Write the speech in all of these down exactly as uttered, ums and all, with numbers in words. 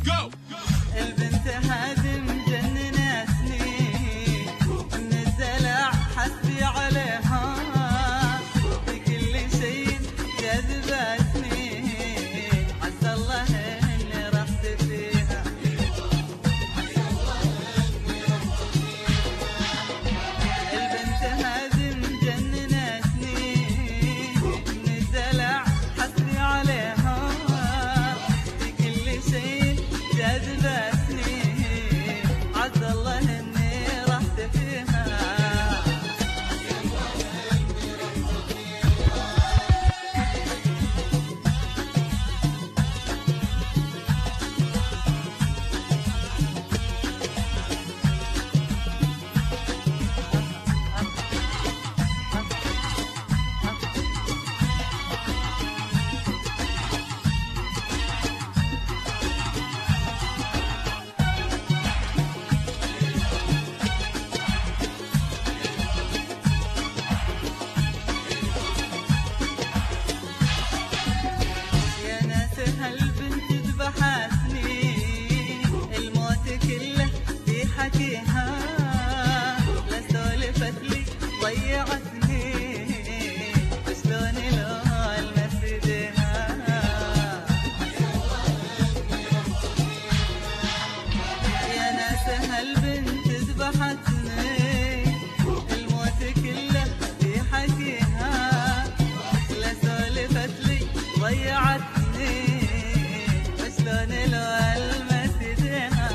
البنت هذه مجننتني من الدلع حسبي عليها بكل شيء جذبتني عسى الله اني رحت فيها البنت هذه مجننتني من الدلع حسبي عليها بكل شيء جذبتني عسى الله اني رحت فيها يا ناس هالبنت ذبحتني الموت كله في حكيها لا سولفت لي ضيعتني شلون لو المس ايديها يا ناس هالبنت ذبحتني الموت كله في حكيها لا سولفت لي ضيعتني وشلون لو المس ايديها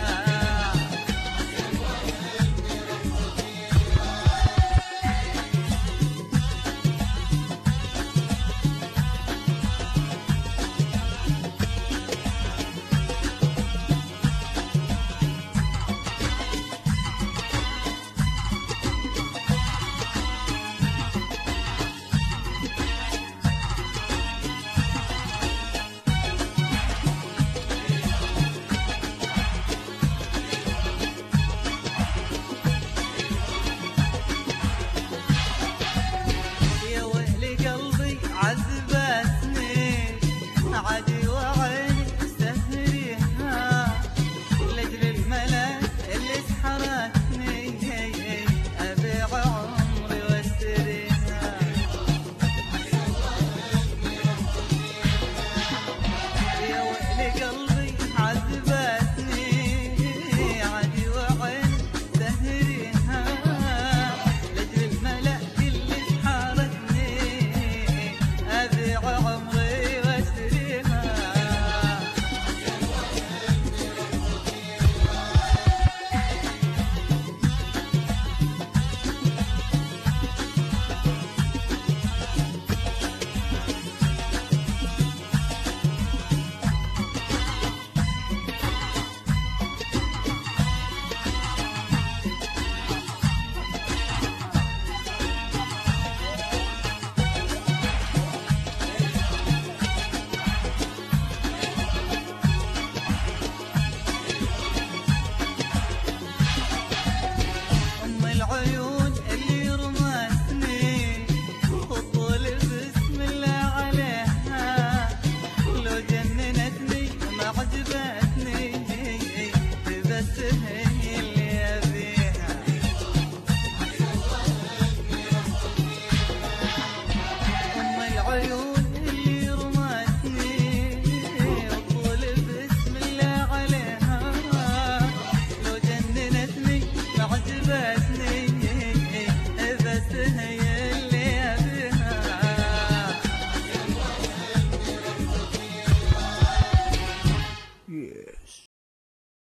يا ويلي قلبي عذبتني عاد